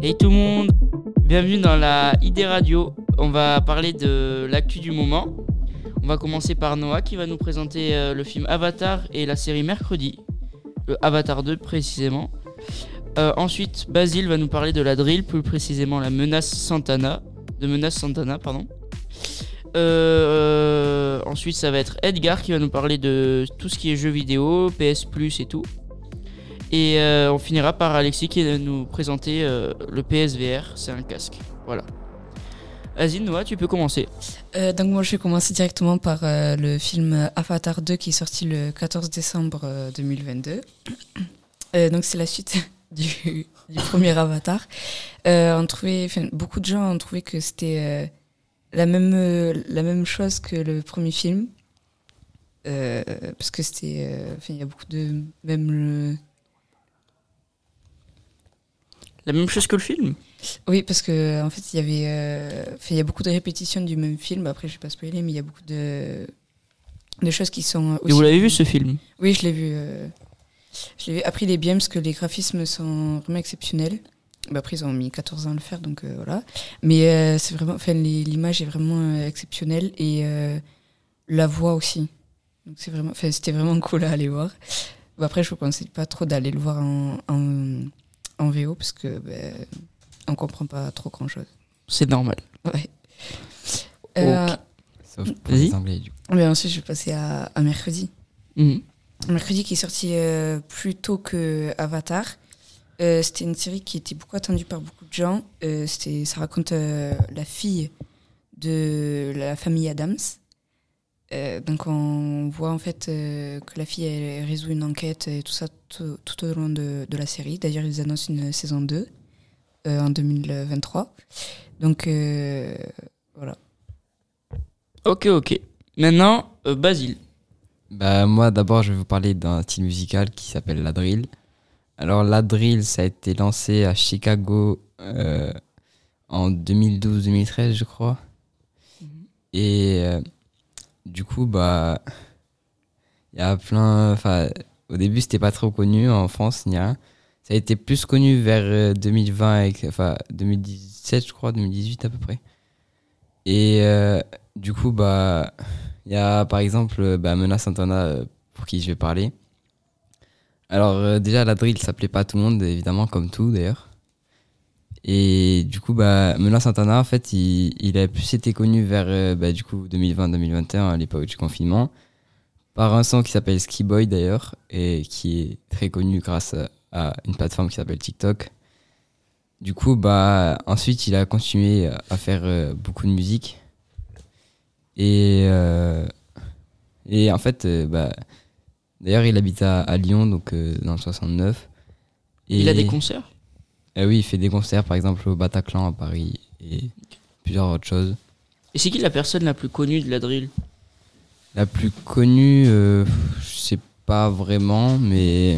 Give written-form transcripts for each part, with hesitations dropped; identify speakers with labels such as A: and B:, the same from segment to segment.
A: Hey tout le monde, bienvenue dans la ID Radio. On va parler de l'actu du moment. On va commencer par Noah qui va nous présenter le film Avatar et la série Mercredi, le Avatar 2 précisément. Ensuite, Basile va nous parler de la drill, plus précisément la Menace Santana. Ensuite, ça va être Edgar qui va nous parler de tout ce qui est jeux vidéo, PS Plus et tout. Et on finira par Alexis qui va nous présenter le PSVR, c'est un casque. Voilà. Vas-y Noah, tu peux commencer.
B: Donc moi je vais commencer directement par le film Avatar 2 qui est sorti le 14 décembre 2022. Donc c'est la suite du premier Avatar. Beaucoup de gens ont trouvé que c'était la même chose que le premier film. Parce que c'était... il y a beaucoup de...
A: La même chose que le film ?
B: Oui, parce que en fait, il y a beaucoup de répétitions du même film. Après, je vais pas spoiler, mais il y a beaucoup de choses qui sont aussi...
A: Et vous l'avez vu ce film ?
B: Oui, je l'ai vu. Après, il est bien parce que les graphismes sont vraiment exceptionnels. Après, ils ont mis 14 ans à le faire, donc voilà. Mais c'est vraiment, l'image est vraiment exceptionnelle et la voix aussi. Donc c'était vraiment cool à aller voir. Après, je vous conseille pas trop d'aller le voir en VO parce que on comprend pas trop grand chose.
A: C'est normal.
B: Ouais.
A: Okay.
C: Sauf pour les Anglais, du coup.
B: Mais ensuite, je vais passer à Mercredi.
A: Mmh.
B: Mercredi qui est sorti plus tôt que Avatar. C'était une série qui était beaucoup attendue par beaucoup de gens. Ça raconte la fille de la famille Adams. Donc on voit en fait que la fille elle résout une enquête et tout ça tout au long de la série. D'ailleurs ils annoncent une saison 2 en 2023. Donc voilà.
A: Ok. Maintenant, Basile.
C: Moi d'abord je vais vous parler d'un style musical qui s'appelle la drill. Alors la drill ça a été lancé à Chicago en 2012-2013 je crois. Et du coup, il y a plein... au début, c'était pas trop connu en France, ni rien. Ça a été plus connu vers 2020, 2017, je crois, 2018 à peu près. Et du coup, il y a par exemple Menace Santana, pour qui je vais parler. Alors déjà, la drill, ça plaît pas à tout le monde, évidemment, comme tout d'ailleurs. Et du coup, Menace Santana, en fait, il a plus été connu vers du coup 2020-2021, à l'époque du confinement, par un son qui s'appelle Ski Boy d'ailleurs, et qui est très connu grâce à une plateforme qui s'appelle TikTok. Du coup, ensuite, il a continué à faire beaucoup de musique. Et en fait, d'ailleurs, il habite à Lyon, donc dans le 69. Et
A: il a des concerts ?
C: Oui, il fait des concerts, par exemple au Bataclan à Paris et plusieurs autres choses.
A: Et c'est qui la personne la plus connue de la drill ?
C: La plus connue, je sais pas vraiment, mais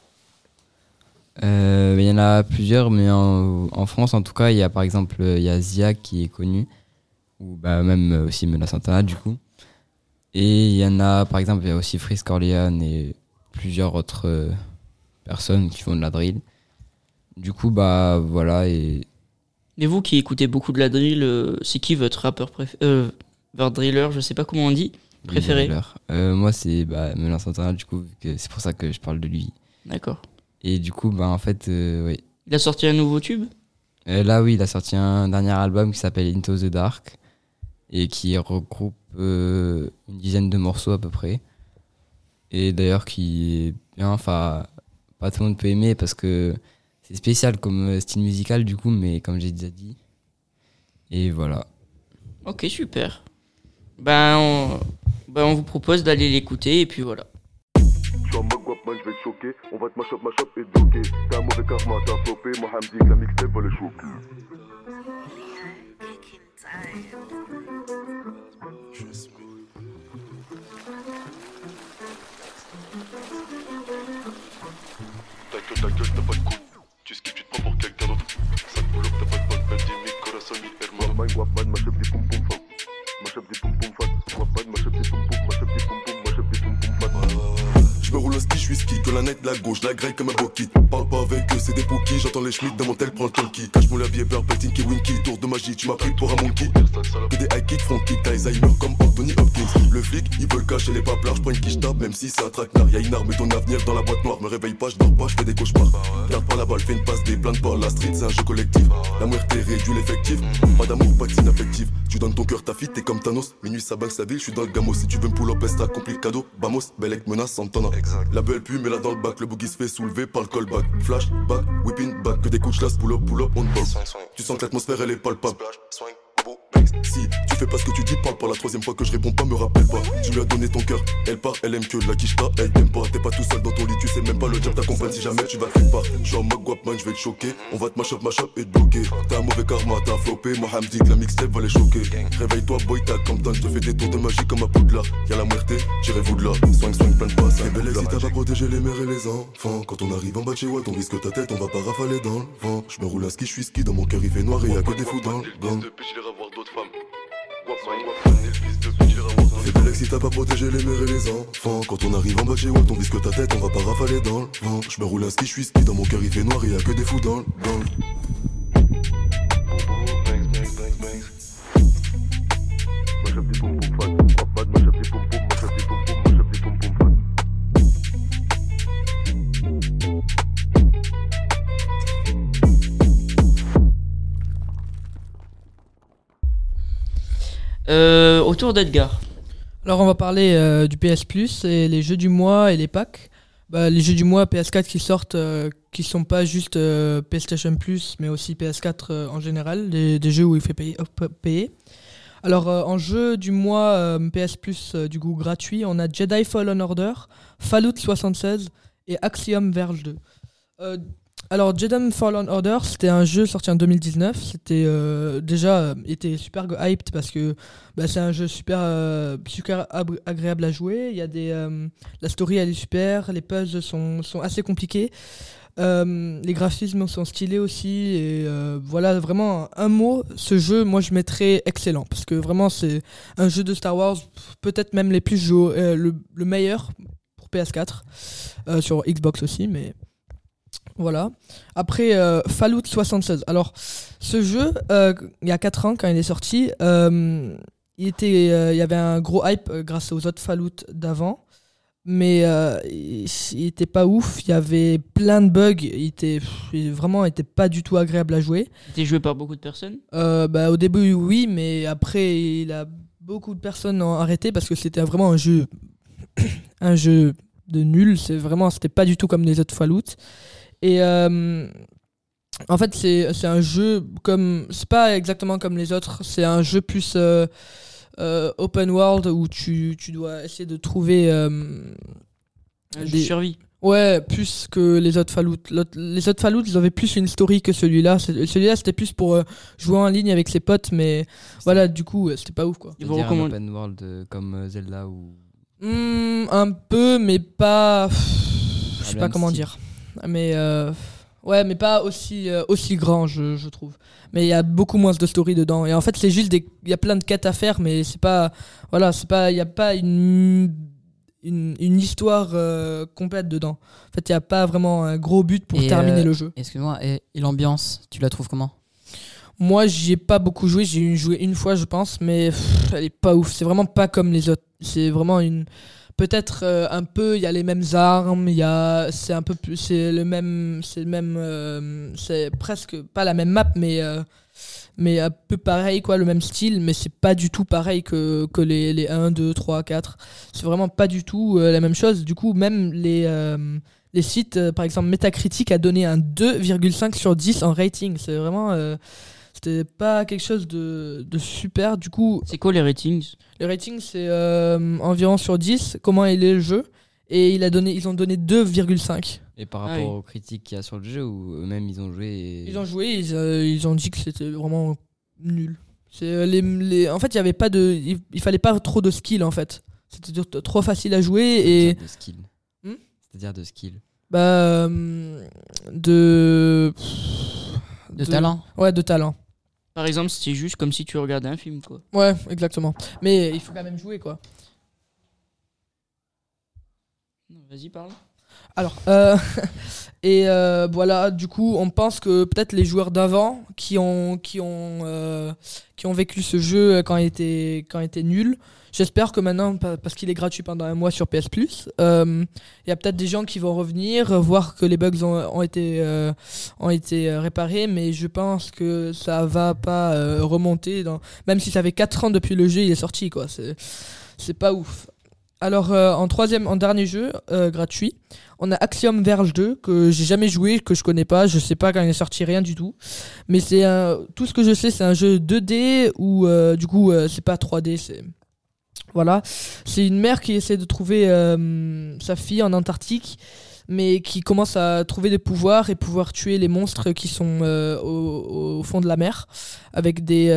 C: il y en a plusieurs, mais en France en tout cas, il y a par exemple il y a Zia qui est connu, ou même aussi Menace Santana du coup. Et il y en a par exemple, il y a aussi Freeze Corleone et plusieurs autres personnes qui font de la drill. Du coup, voilà. Et
A: vous qui écoutez beaucoup de la drill, c'est qui votre rappeur préféré votre driller, je sais pas comment on dit, préféré ?
C: Moi, c'est Menace Santana, du coup, c'est pour ça que je parle de lui.
A: D'accord.
C: Et du coup, en fait, oui.
A: Il a sorti un nouveau tube ?
C: Là, oui, il a sorti un dernier album qui s'appelle Into the Dark et qui regroupe une dizaine de morceaux à peu près. Et d'ailleurs, qui est bien, pas tout le monde peut aimer parce que c'est spécial comme style musical du coup, mais comme j'ai déjà dit. Et voilà.
A: Ok, super. On vous propose d'aller l'écouter et puis voilà.
D: Je suis en mode guap man, je vais te choquer. On va te mash up et te bloquer. T'as un mauvais karma, t'as flopé. Moi, Hamdi, la mixtape va les choquer. Ta gueule, t'as pas de coupe. Tu skips, tu te prends pour quelqu'un d'autre. Ça te bloque, t'as pas de bonne belle dynamique. Corazon ni hermano. Man, guap man, mash up des pom pom fat. Mash up des pom pom fat. Guap man, mash up des pom pom, mash up des pom pom, mash up des pom pom fat. Je me roule au ski, je suis ski. Que la night, la gauche, la graille comme un bokit. Parle pas avec eux, c'est des bookies. J'entends les schmitts dans mon tel, prends le tonki. Cache mon labier, beurre, petting, qui winky. Tour de magie, tu m'as pris pour un monkey. Que des high kicks, front kick, t'as Alzheimer comme Anthony Hopkins. Le flic, il veut le cacher, les paplards, j'prends une quiche tape, même si c'est un traquenard. Y'a une arme et ton avenir dans la boîte noire. Me réveille pas, j'dors pas, j'fais des cauchemars. Garde pas la balle, fais une passe, des plaintes pas. La street, c'est un jeu collectif. La muerte réduit l'effectif. Pas d'amour, pas de signe affectif. Tu donnes ton cœur, ta fille, t'es comme Thanos. Minuit, ça banque sa ville, j'suis dans le gamos. Si tu veux me pull up, extra complique cadeau. Bamos, Belek menace, Santana. La belle pue, mais là dans le bac. Le boogie se fait soulever par le callback. Flash, back, whipping back. Que des coups de chasse, pull up, on box. Tu sens que l'atmosphère, elle est palpable. Si tu fais pas ce que tu dis, parle pas. La troisième fois que je réponds pas, me rappelle pas. Tu lui as donné ton cœur, elle part, elle aime que la quicheta, elle t'aime pas. T'es pas tout seul dans ton lit, tu sais même pas le job t'accompagne si jamais tu vas quelque part. Je suis en mode guapman, je vais te choquer. On va te mash up et te bloquer. T'as un mauvais karma, t'as flopé. Mohamed dit que la mixtape va les choquer. Réveille-toi, boy, t'as comme temps, je te fais des tours de magie comme à Poudlard. Y'a la muerte, tirez-vous de là. Swing, plein de passes. Et belle, si t'as pas protégé les mères et les enfants. Quand on arrive en bas de chez Watt, on risque ta tête, on va pas rafaler dans le vent. Je me roule à ski, je suis ski, dans mon cœur il fait noir et y'a que des fous dans le gang. C'est belle si t'as pas protégé les mères et les enfants. Quand on arrive en bas de chez Watt, on risque ta tête, on va pas rafaler dans le vent. Je me roule à ski, je suis ski, dans mon cœur il fait noir et y'a que des fous dans le gang.
A: Autour d'Edgar.
E: Alors on va parler du PS Plus et les jeux du mois et les packs. Les jeux du mois PS4 qui sortent, qui sont pas juste PlayStation Plus, mais aussi PS4 en général, des jeux où il fait payer. Alors en jeu du mois PS Plus du coup gratuit, on a Jedi Fallen Order, Fallout 76 et Axiom Verge 2. Alors Jedi Fallen Order, c'était un jeu sorti en 2019. C'était était super hyped parce que c'est un jeu super agréable à jouer. Il y a la story elle est super, les puzzles sont assez compliqués. Les graphismes sont stylés aussi et voilà, vraiment un mot, ce jeu moi je mettrais excellent parce que vraiment c'est un jeu de Star Wars, peut-être même les plus joués, le meilleur pour PS4, sur Xbox aussi, mais voilà. Après Fallout 76. Alors ce jeu, il y a 4 ans quand il est sorti, il y avait un gros hype grâce aux autres Fallout d'avant, mais il était pas ouf. Il y avait plein de bugs. Il était pas du tout agréable à jouer.
A: Il était joué par beaucoup de personnes.
E: Au début oui, mais après beaucoup de personnes ont arrêté parce que c'était vraiment un jeu de nul. C'était pas du tout comme les autres Fallout. Et en fait c'est un jeu c'est pas exactement comme les autres, c'est un jeu plus open world où tu dois essayer de trouver
A: Un jeu de survie.
E: Ouais, plus que les autres Fallout. Les autres Fallout, ils avaient plus une story que celui-là. Celui-là, c'était plus pour jouer en ligne avec ses potes, mais voilà, du coup, c'était pas ouf, quoi.
C: C'est dire un open world comme Zelda ou...
E: Un peu, mais pas... Je sais pas comment dire. Mais ouais, mais pas aussi grand, je trouve. Mais il y a beaucoup moins de story dedans. Et en fait, c'est juste il y a plein de quêtes à faire, mais c'est pas... Voilà, il y a pas une histoire complète dedans. En fait, il n'y a pas vraiment un gros but pour terminer le jeu.
F: Excuse-moi, et l'ambiance, tu la trouves comment ?
E: Moi, j'y ai pas beaucoup joué. J'ai joué une fois, je pense, mais elle est pas ouf. C'est vraiment pas comme les autres. C'est vraiment peut-être un peu, il y a les mêmes armes, c'est un peu plus, c'est presque pas la même map, mais un peu pareil, quoi, le même style, mais c'est pas du tout pareil que les 1, 2, 3, 4. C'est vraiment pas du tout la même chose. Du coup, même les sites, par exemple Metacritic a donné un 2,5 sur 10 en rating. C'est vraiment... c'était pas quelque chose de super. Du coup,
A: c'est quoi les ratings ?
E: Les ratings, c'est environ sur 10, comment il est le jeu. Et ils ont donné 2,5.
C: Et par rapport aux critiques qu'il y a sur le jeu, ou eux-mêmes ils ont joué
E: Ils ont joué, ils ont dit que c'était vraiment nul. En fait, il y avait pas il fallait pas trop de skill, en fait. C'était trop facile à jouer. Et...
C: de skill. C'est-à-dire de skill.
E: De
F: talent.
E: Ouais, de talent.
A: Par exemple, c'est juste comme si tu regardais un film, quoi.
E: Ouais, exactement. Mais il faut quand même jouer, quoi.
A: Vas-y, parle.
E: Alors, voilà, du coup, on pense que peut-être les joueurs d'avant qui ont vécu ce jeu quand il était nul. J'espère que maintenant, parce qu'il est gratuit pendant un mois sur PS Plus, il y a peut-être des gens qui vont revenir, voir que les bugs ont été réparés, mais je pense que ça va pas remonter. Même si ça fait 4 ans depuis le jeu, il est sorti, quoi. C'est pas ouf. Alors, en dernier jeu gratuit, on a Axiom Verge 2 que j'ai jamais joué, que je connais pas, je sais pas quand il est sorti, rien du tout. Mais tout ce que je sais, c'est un jeu 2D où du coup c'est pas 3D, voilà, c'est une mère qui essaie de trouver sa fille en Antarctique, mais qui commence à trouver des pouvoirs et pouvoir tuer les monstres qui sont au fond de la mer, avec des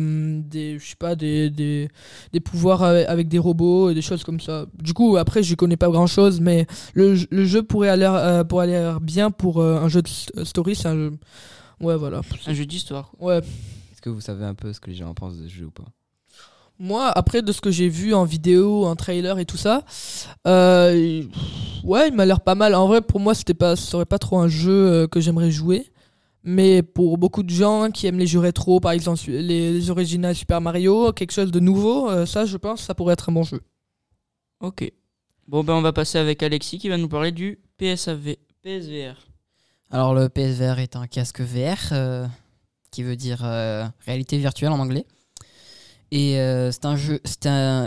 E: pouvoirs avec des robots et des choses comme ça. Du coup, après, je connais pas grand chose, mais le jeu pourrait aller bien pour un jeu de story. C'est un jeu, ouais, voilà.
A: Un jeu d'histoire.
E: Ouais.
C: Est-ce que vous savez un peu ce que les gens pensent de ce jeu ou pas?
E: Moi, après, de ce que j'ai vu en vidéo, en trailer et tout ça, ouais, il m'a l'air pas mal. En vrai, pour moi, ça serait pas trop un jeu que j'aimerais jouer. Mais pour beaucoup de gens qui aiment les jeux rétro, par exemple les originales Super Mario, quelque chose de nouveau, ça, je pense, ça pourrait être un bon jeu.
A: Ok. Bon, ben on va passer avec Alexis qui va nous parler du PSVR.
F: Alors le PSVR est un casque VR qui veut dire réalité virtuelle en anglais. Et c'est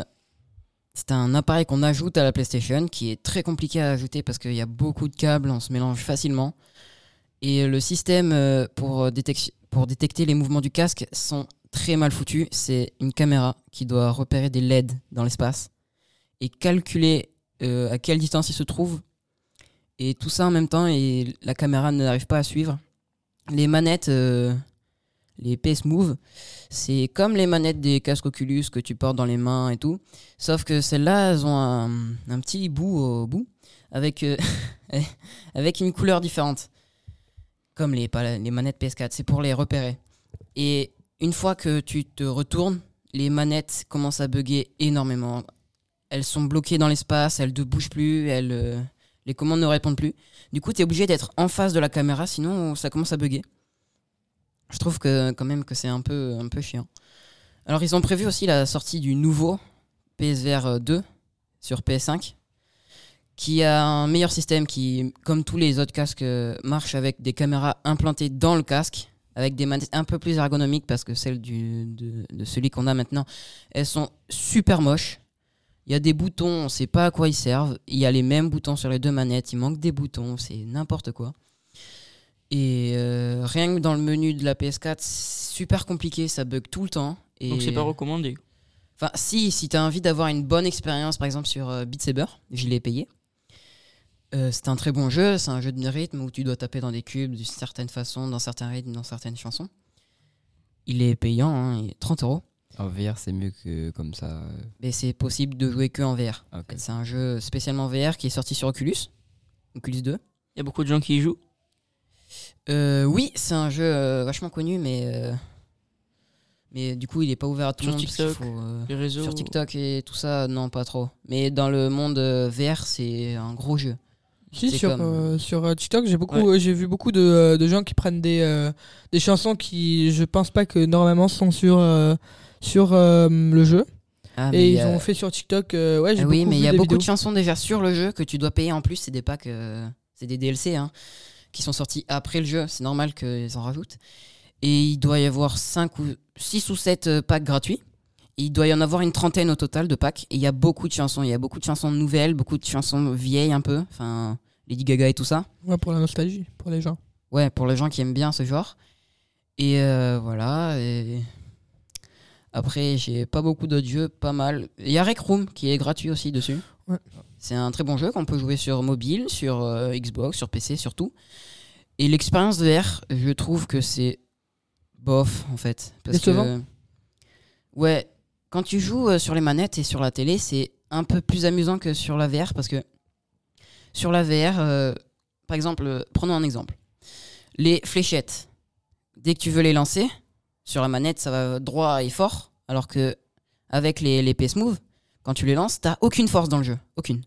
F: un appareil qu'on ajoute à la PlayStation qui est très compliqué à ajouter parce qu'il y a beaucoup de câbles, on se mélange facilement. Et le système pour détecter les mouvements du casque sont très mal foutus. C'est une caméra qui doit repérer des LED dans l'espace et calculer à quelle distance il se trouve. Et tout ça en même temps, et la caméra n'arrive pas à suivre. Les manettes, les PS Move, c'est comme les manettes des casques Oculus que tu portes dans les mains et tout. Sauf que celles-là, elles ont un petit bout au bout avec, avec une couleur différente. Comme les manettes PS4, c'est pour les repérer. Et une fois que tu te retournes, les manettes commencent à bugger énormément. Elles sont bloquées dans l'espace, elles ne bougent plus, les commandes ne répondent plus. Du coup, tu es obligé d'être en face de la caméra, sinon ça commence à bugger. Je trouve quand même que c'est un peu chiant. Alors, ils ont prévu aussi la sortie du nouveau PSVR 2 sur PS5, qui a un meilleur système qui, comme tous les autres casques, marche avec des caméras implantées dans le casque, avec des manettes un peu plus ergonomiques, parce que celles de celui qu'on a maintenant, elles sont super moches. Il y a des boutons, on ne sait pas à quoi ils servent. Il y a les mêmes boutons sur les deux manettes, il manque des boutons, c'est n'importe quoi. Et rien que dans le menu de la PS4, c'est super compliqué, ça bug tout le temps. Et
A: Donc c'est pas recommandé.
F: Enfin, si tu as envie d'avoir une bonne expérience, par exemple sur Beat Saber, je l'ai payé. C'est un très bon jeu, c'est un jeu de rythme où tu dois taper dans des cubes d'une certaine façon, dans certains rythmes, dans certaines chansons. Il est payant, hein, il est 30€.
C: En VR, c'est mieux que comme ça.
F: Mais c'est possible de jouer que en VR.
C: Okay.
F: C'est un jeu spécialement VR qui est sorti sur Oculus 2.
A: Il y a beaucoup de gens qui y jouent.
F: Oui, c'est un jeu vachement connu, mais du coup, il est pas ouvert à tout le monde.
A: Sur TikTok, les réseaux.
F: Sur TikTok et tout ça, non, pas trop. Mais dans le monde VR, c'est un gros jeu.
E: Si,
F: C'est
E: sur TikTok, j'ai vu beaucoup de gens qui prennent des chansons qui, je pense pas que normalement sont sur le jeu.
F: Ah,
E: et ils ont fait sur TikTok. Ouais, j'ai
F: oui, mais il y a beaucoup
E: vidéos.
F: de chansons déjà sur le jeu que tu dois payer en plus. C'est des packs, c'est des DLC qui sont sortis après le jeu. C'est normal qu'ils en rajoutent. Et il doit y avoir 6 ou 7 packs gratuits. Et il doit y en avoir une trentaine au total de packs. Et il y a beaucoup de chansons. Il y a beaucoup de chansons nouvelles, beaucoup de chansons vieilles un peu. Enfin, Lady Gaga et tout ça.
E: Ouais, pour la nostalgie, pour les gens.
F: Ouais, pour les gens qui aiment bien ce genre. Et voilà. Et après, j'ai pas beaucoup d'autres jeux, pas mal. Il y a Rec Room qui est gratuit aussi dessus.
E: Ouais.
F: C'est un très bon jeu qu'on peut jouer sur mobile, sur Xbox, sur PC surtout. Et l'expérience de VR, je trouve que c'est bof en fait. Parce que ouais, quand tu joues sur les manettes et sur la télé, c'est un peu plus amusant que sur la VR parce que sur la VR, par exemple, prenons un exemple. Les fléchettes, dès que tu veux les lancer, sur la manette, ça va droit et fort, alors que avec les PS Move, quand tu les lances, t'as aucune force dans le jeu, aucune.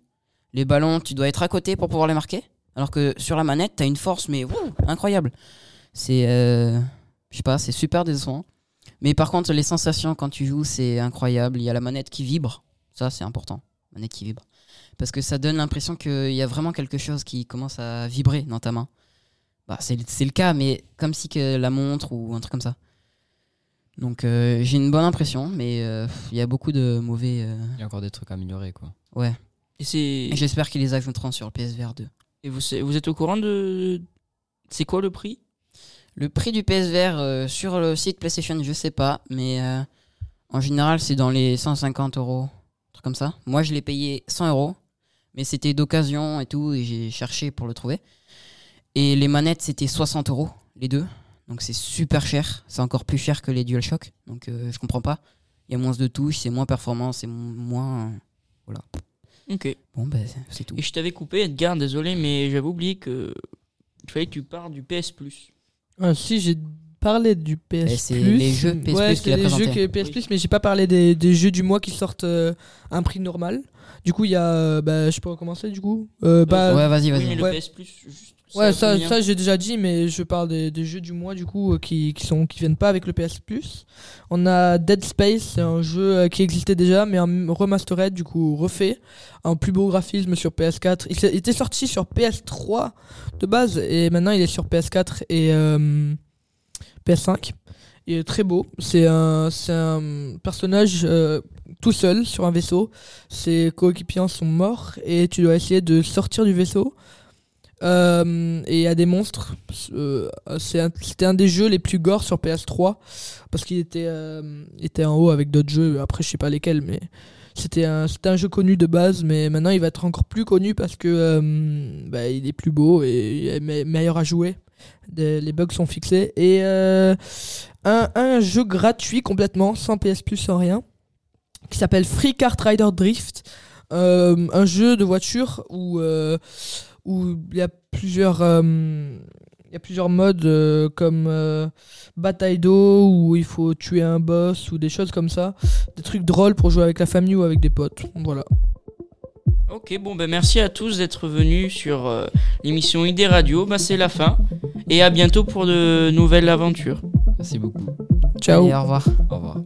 F: Les ballons, tu dois être à côté pour pouvoir les marquer. Alors que sur la manette, t'as une force, mais incroyable. C'est, je sais pas, c'est super décevant. Mais par contre, les sensations quand tu joues, c'est incroyable. Il y a la manette qui vibre. Ça, c'est important. Manette qui vibre. Parce que ça donne l'impression qu'il y a vraiment quelque chose qui commence à vibrer dans ta main. Bah, c'est le cas, mais comme si que la montre ou un truc comme ça. Donc j'ai une bonne impression, mais il y a beaucoup de mauvais...
C: Il y a encore des trucs à améliorer, quoi.
F: Ouais.
A: Et
F: Et j'espère qu'ils les ajouteront sur le PSVR 2.
A: Et vous êtes au courant de... C'est quoi le prix?
F: Le prix du PSVR sur le site PlayStation, je sais pas, mais en général, c'est dans les 150 €, un truc comme ça. Moi, je l'ai payé 100 €, mais c'était d'occasion et tout, et j'ai cherché pour le trouver. Et les manettes, c'était 60 €, les deux. Donc c'est super cher. C'est encore plus cher que les DualShock. Donc je comprends pas. Il y a moins de touches, c'est moins performant, c'est moins... Voilà.
A: Ok.
F: Bon, ben c'est tout.
A: Et je t'avais coupé, Edgar, désolé, mais j'avais oublié que il fallait que tu parles du PS Plus.
E: Ah, si, j'ai parlé du PS
F: Et c'est
E: Plus.
F: les jeux PS
E: Ouais,
F: Plus
E: c'est
F: qu'il a
E: les jeux
F: présentés.
E: PS Plus, mais j'ai pas parlé des jeux du mois qui sortent à un prix normal. Du coup, il y a. Je peux recommencer du coup
F: Ouais, vas-y.
A: Oui, mais le
E: Ouais.
A: PS Plus, juste,
E: Ouais,
A: c'est à
E: ça,
A: combien
E: ça j'ai déjà dit, mais je parle des jeux du mois du coup qui viennent pas avec le PS Plus. On a Dead Space, c'est un jeu qui existait déjà, mais un remastered, du coup refait, en plus beau graphisme sur PS4. Il était sorti sur PS3 de base, et maintenant il est sur PS4 et PS5. Il est très beau. C'est un personnage tout seul sur un vaisseau. Ses coéquipiers sont morts et tu dois essayer de sortir du vaisseau. Et il y a des monstres. C'était un des jeux les plus gore sur PS3 parce qu'il était en haut avec d'autres jeux. Après, je sais pas lesquels, mais c'était un jeu connu de base. Mais maintenant, il va être encore plus connu parce que il est plus beau et il est meilleur à jouer. Les bugs sont fixés. Et un jeu gratuit complètement, sans PS Plus, sans rien, qui s'appelle Free Kart Rider Drift. Un jeu de voiture où il y a plusieurs modes comme bataille d'eau où il faut tuer un boss ou des choses comme ça, des trucs drôles pour jouer avec la famille ou avec des potes. Voilà.
A: Ok, bon, merci à tous d'être venus sur l'émission ID Radio. C'est la fin. Et à bientôt pour de nouvelles aventures.
C: Merci beaucoup.
E: Ciao.
F: Allez, au revoir.
C: Au revoir.